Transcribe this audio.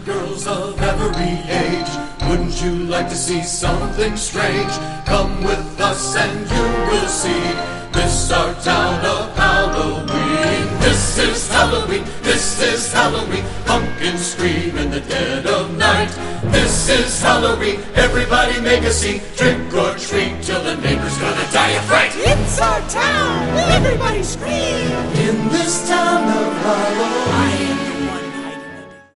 girls of every age. Wouldn't you like to see something strange? Come with us and you will see. This our town of Halloween. This is Halloween, this is Halloween. Pumpkins scream in the dead of night. This is Halloween, everybody make a scene. Trick or treat till the neighbor's gonna die of fright. It's our town, everybody scream. In this town of Halloween,